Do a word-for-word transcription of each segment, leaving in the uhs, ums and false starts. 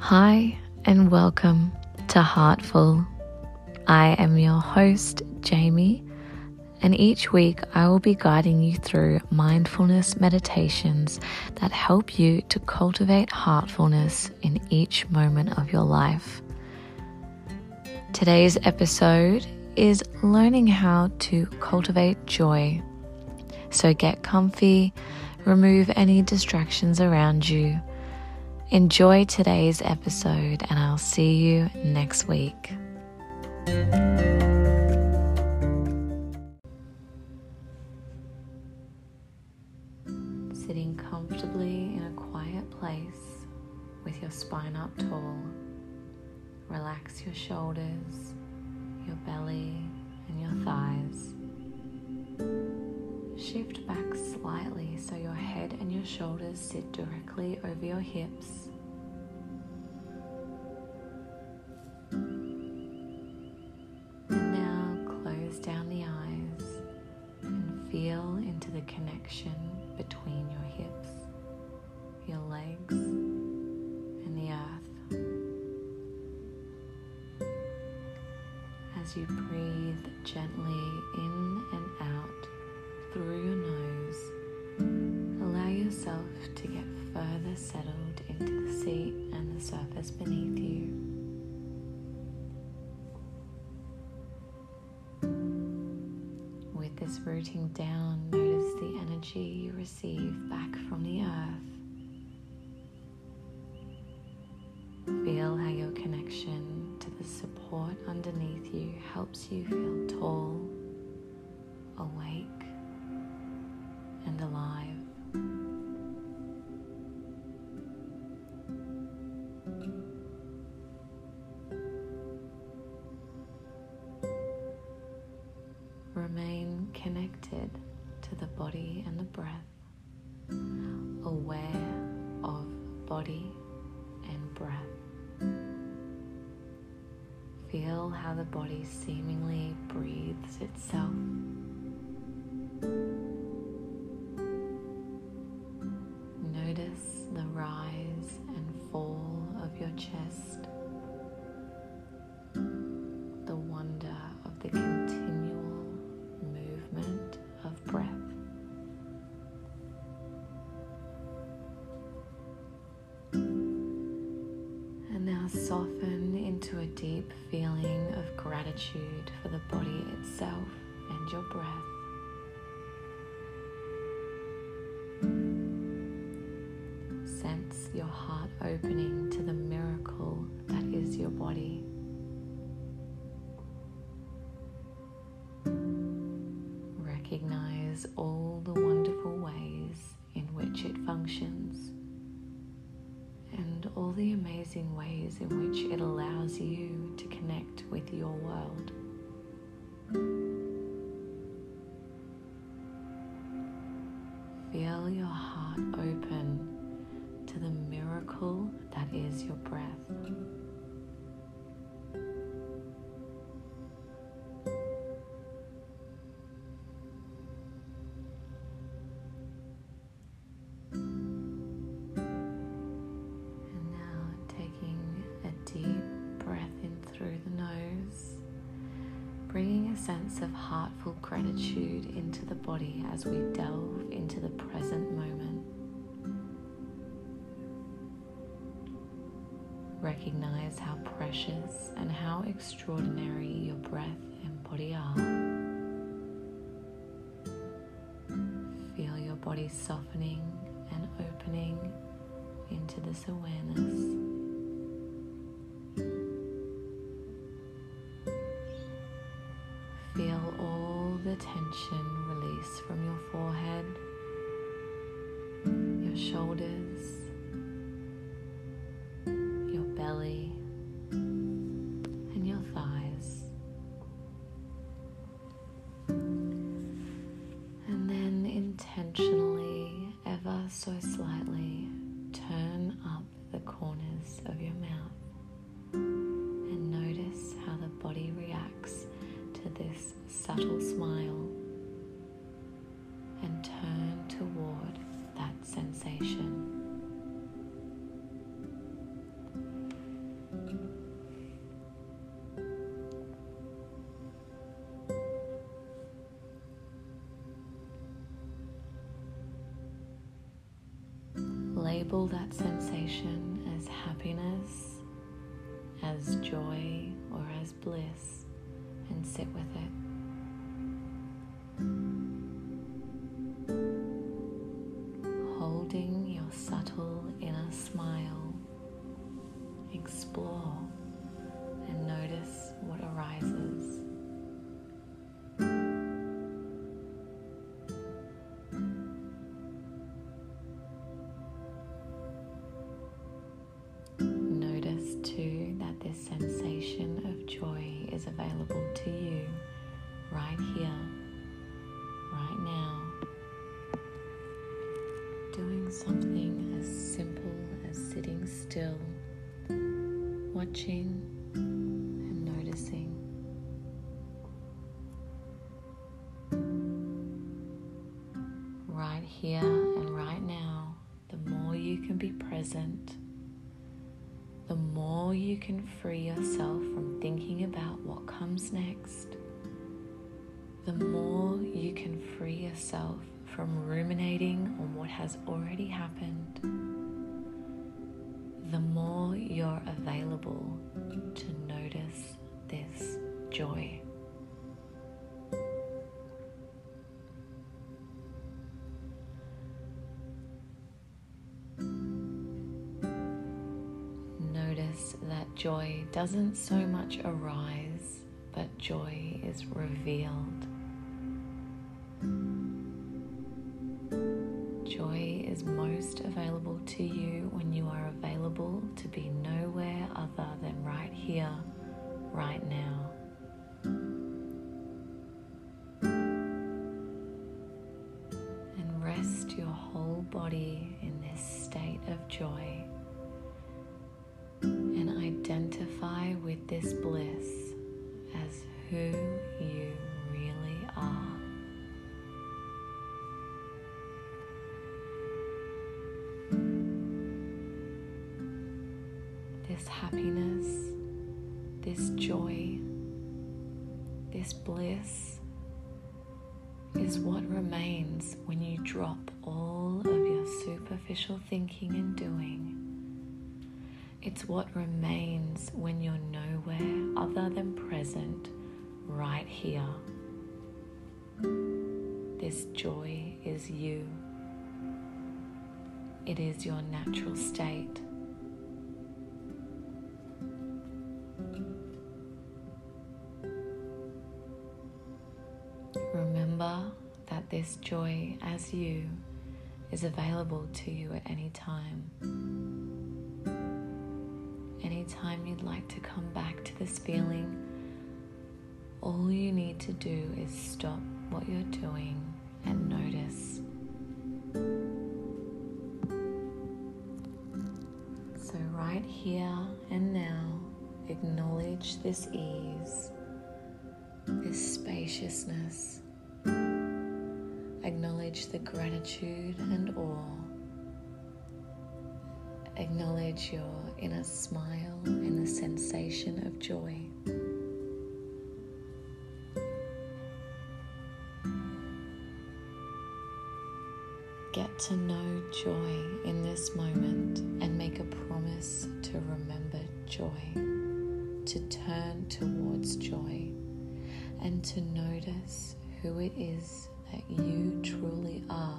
Hi and welcome to Heartful. I am your host, Jamie, and each week I will be guiding you through mindfulness meditations that help you to cultivate heartfulness in each moment of your life. Today's episode is learning how to cultivate joy. So get comfy, remove any distractions around you. Enjoy today's episode, and I'll see you next week. Sitting comfortably in a quiet place with your spine up tall, relax your shoulders, your belly, and your thighs. Shift back slightly so your head and your shoulders sit directly over your hips. And now close down the eyes and feel into the connection between your hips, your legs, and the earth. As you breathe gently in and out through your nose, allow yourself to get further settled into the seat and the surface beneath you. With this rooting down, notice the energy you receive back from the earth. Feel how your connection to the support underneath you helps you feel tall, awake, and alive. Remain connected to the body and the breath, aware of body and breath. Feel how the body seemingly breathes itself. Notice the rise and fall of your chest, the wonder of the continual movement of breath. And now soften into a deep feeling of gratitude for the body itself and your breath. Sense your heart opening to the miracle that is your body. Recognize all the wonderful ways in which it functions and all the amazing ways in which it allows you to connect with your world. Feel your heart open to the miracle that is your breath. And now taking a deep breath in through the nose, bringing a sense of heartful gratitude into the body as we delve into the present moment. Recognize how precious and how extraordinary your breath and body are. Feel your body softening and opening into this awareness. Feel all the tension release from your forehead, your shoulders, your belly, and your thighs. And then intentionally, ever so slightly, turn up the corners of your mouth and notice how the body reacts to this subtle smile, and turn toward that sensation. label that sensation as happiness, as joy, or as bliss, and sit with it. Holding your subtle inner smile, explore and notice what arises. Notice too that this sensation of joy is available to you right here, right now. Doing something as simple as sitting still, watching and noticing. Right here and right now, the more you can be present, the more you can free yourself from thinking about what comes next, the more you can free yourself from ruminating on what has already happened, the more you're available to notice this joy. Notice that joy doesn't so much arise, but joy is revealed. Joy is most available to you when you are available to be nowhere other than right here, right now. And rest your whole body in this state of joy and identify with this bliss as who you really are. This happiness, this joy, this bliss is what remains when you drop all of your superficial thinking and doing. It's what remains when you're nowhere other than present right here. This joy is you. It is your natural state. Remember that this joy as you is available to you at any time. Anytime you'd like to come back to this feeling, all you need to do is stop what you're doing and notice. So right here and now, acknowledge this ease, this spaciousness. Acknowledge the gratitude and awe. Acknowledge your inner smile and the sensation of joy. Get to know joy in this moment and make a promise to remember joy, to turn towards joy, and to notice who it is that you truly are,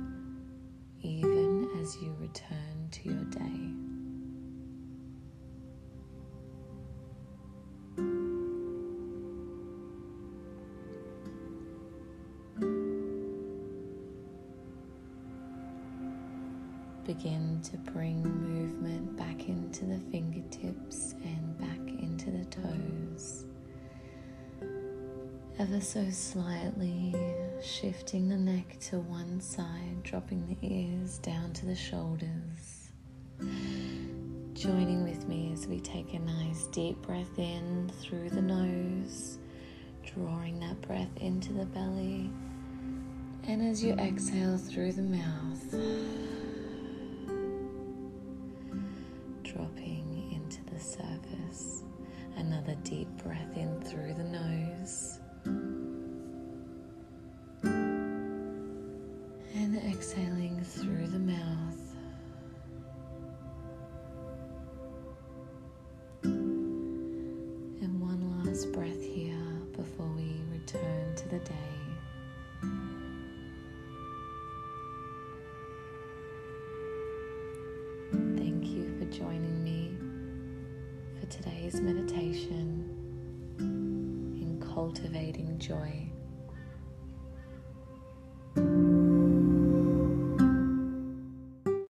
even as you return to your day. Begin to bring movement back into the fingertips and back into the toes. Ever so slightly shifting the neck to one side, dropping the ears down to the shoulders. Joining with me as we take a nice deep breath in through the nose, drawing that breath into the belly, and as you exhale through the mouth, dropping into the surface. Another deep breath in through the nose. And exhaling through the mouth. last breath here before we return to the day. Thank you for joining me for today's meditation in cultivating joy.